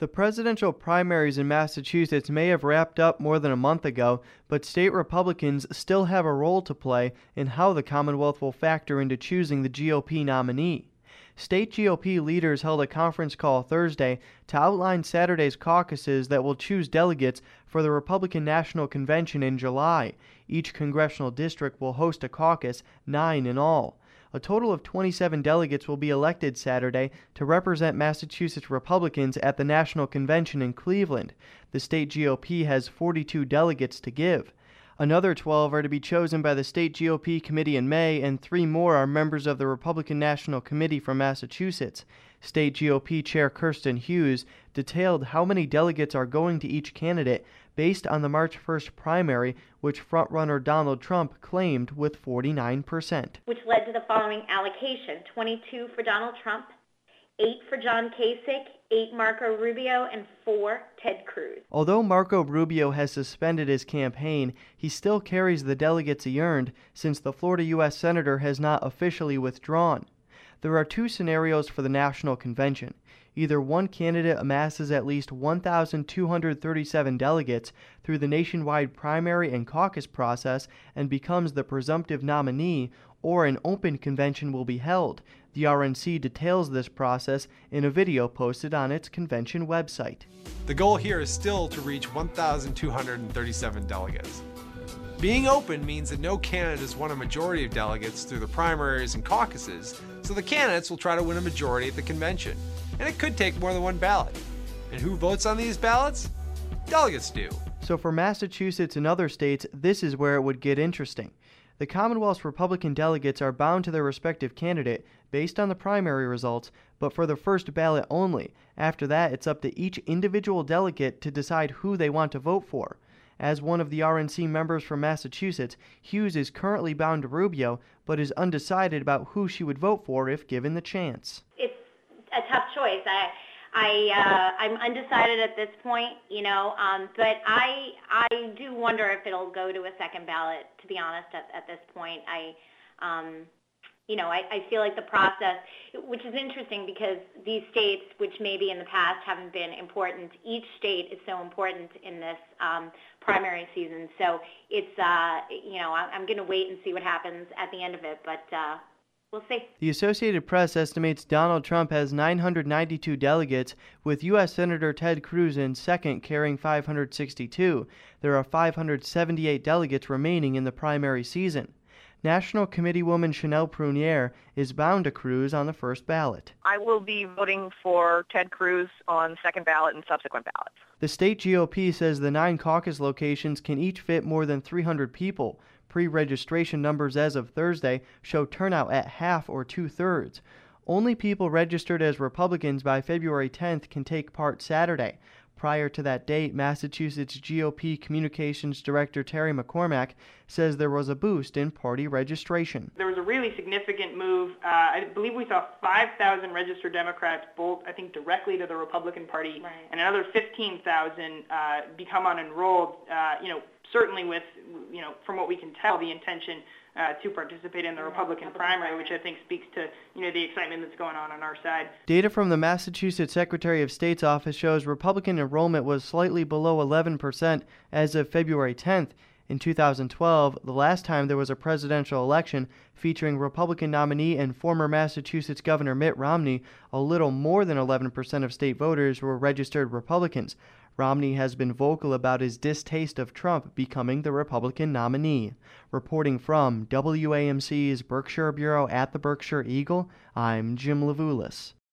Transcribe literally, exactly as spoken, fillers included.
The presidential primaries in Massachusetts may have wrapped up more than a month ago, but state Republicans still have a role to play in how the Commonwealth will factor into choosing the G O P nominee. State G O P leaders held a conference call Thursday to outline Saturday's caucuses that will choose delegates for the Republican National Convention in July. Each congressional district will host a caucus, nine in all. A total of twenty-seven delegates will be elected Saturday to represent Massachusetts Republicans at the National Convention in Cleveland. The state G O P has forty-two delegates to give. Another twelve are to be chosen by the state G O P committee in May, and three more are members of the Republican National Committee from Massachusetts. State G O P Chair Kirsten Hughes detailed how many delegates are going to each candidate based on the March first primary, which frontrunner Donald Trump claimed with forty-nine percent. Which led to the following allocation: twenty-two for Donald Trump, eight for John Kasich, eight Marco Rubio, and four Ted Cruz. Although Marco Rubio has suspended his campaign, he still carries the delegates he earned since the Florida U S Senator has not officially withdrawn. There are two scenarios for the National Convention. Either one candidate amasses at least one thousand two hundred thirty-seven delegates through the nationwide primary and caucus process and becomes the presumptive nominee, or an open convention will be held. The R N C details this process in a video posted on its convention website. The goal here is still to reach one thousand two hundred thirty-seven delegates. Being open means that no candidate has won a majority of delegates through the primaries and caucuses, so the candidates will try to win a majority at the convention. And it could take more than one ballot. And who votes on these ballots? Delegates do. So for Massachusetts and other states, this is where it would get interesting. The Commonwealth's Republican delegates are bound to their respective candidate based on the primary results, but for the first ballot only. After that, it's up to each individual delegate to decide who they want to vote for. As one of the R N C members from Massachusetts, Hughes is currently bound to Rubio, but is undecided about who she would vote for if given the chance. It's a tough choice. I, I, uh, I'm undecided at this point, you know, um, but I, I do wonder if it'll go to a second ballot. To be honest, at, at this point, I, um, you know, I, I feel like the process, which is interesting because these states, which maybe in the past haven't been important, each state is so important in this um, primary season. So it's, uh, you know, I'm going to wait and see what happens at the end of it, but uh, we'll see. The Associated Press estimates Donald Trump has nine hundred ninety-two delegates, with U S Senator Ted Cruz in second carrying five hundred sixty-two. There are five hundred seventy-eight delegates remaining in the primary season. National Committeewoman Chanel Prunier is bound to Cruz on the first ballot. I will be voting for Ted Cruz on the second ballot and subsequent ballots. The state G O P says the nine caucus locations can each fit more than three hundred people. Pre-registration numbers as of Thursday show turnout at half or two-thirds. Only people registered as Republicans by February tenth can take part Saturday. Prior to that date, Massachusetts G O P Communications Director Terry McCormack says there was a boost in party registration. There was a really significant move. Uh, I believe we saw five thousand registered Democrats bolt, I think, directly to the Republican Party, right, and another fifteen thousand uh, become unenrolled, uh, you know, certainly with, you know, from what we can tell, the intention Uh, to participate in the Republican, Republican primary, which I think speaks to, you know, the excitement that's going on on our side. Data from the Massachusetts Secretary of State's office shows Republican enrollment was slightly below eleven percent as of February tenth. In two thousand twelve, the last time there was a presidential election featuring Republican nominee and former Massachusetts Governor Mitt Romney, a little more than eleven percent of state voters were registered Republicans. Romney has been vocal about his distaste of Trump becoming the Republican nominee. Reporting from W A M C's Berkshire Bureau at the Berkshire Eagle, I'm Jim Levulis.